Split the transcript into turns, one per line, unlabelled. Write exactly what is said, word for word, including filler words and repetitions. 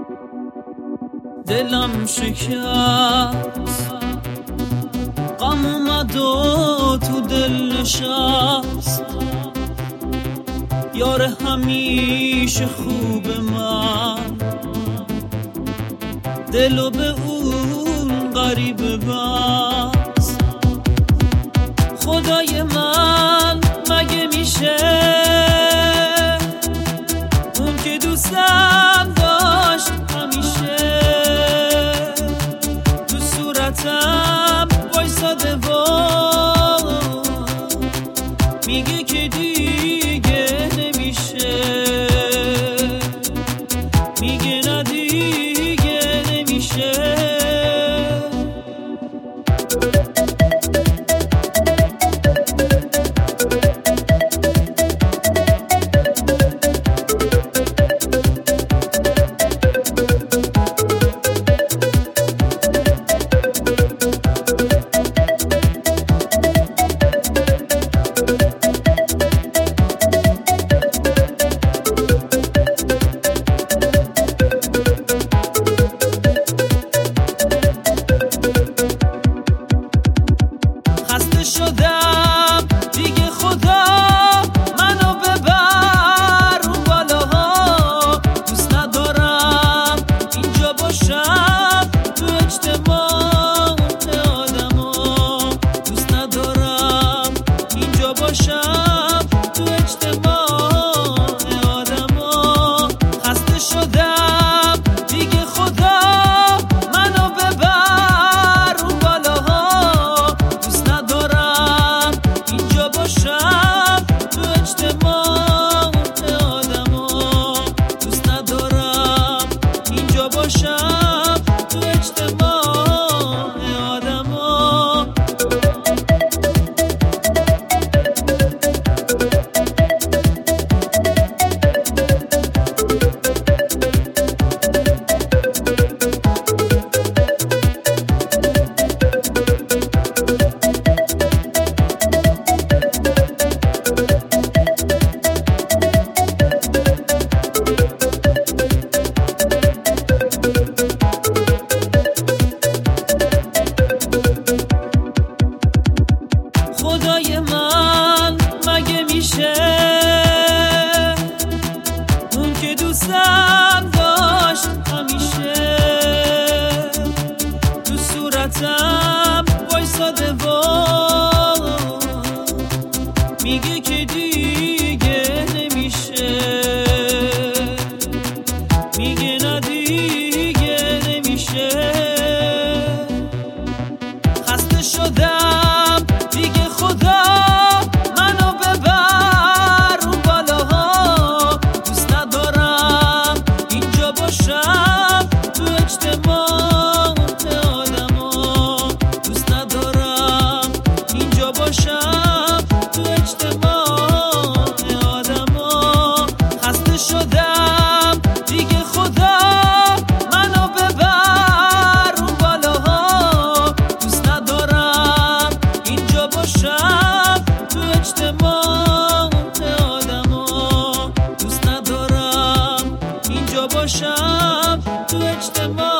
دلم شکست، غم اومد و تو دل نشست. یار همیشه خوب من، دلو به اون غریبه بست. خدای من مگه میشه اون که دوستم داشت همیشه تو صورتم وایساده و میگه که دیگه نمیشه، میگه نه دیگه نمیشه. شدم دیگه، خدا منو ببر اون بالاها. دوست ندارم اینجا باشم تو اجتماع آدما. دوست ندارم اینجا باشم تو اجتماع آدما. خسته شدم دیگه، خدا منو ببر اون بالاها. دوست ندارم اینجا باشم تو اجتماع آدما. دوست ندارم اینجا باشم تو اجتماع آدما. خدای من مگه میشه اون که دوستم داشت همیشه تو صورتم وایساده و میگه که دیگه نمیشه، میگه نه دیگه نمیشه. خسته شدم دیگه، خدا منو ببر اون بالاها. دوست ندارم اینجا باشم تو اجتماع آدما. دوست ندارم اینجا باشم تو اجتماع آدما. خسته شدم دیگه، خدا منو ببر اون بالاها. دوست ندارم اینجا باشم تو اجتماع آدما. دوست ندارم اینجا باشم تو اجتماع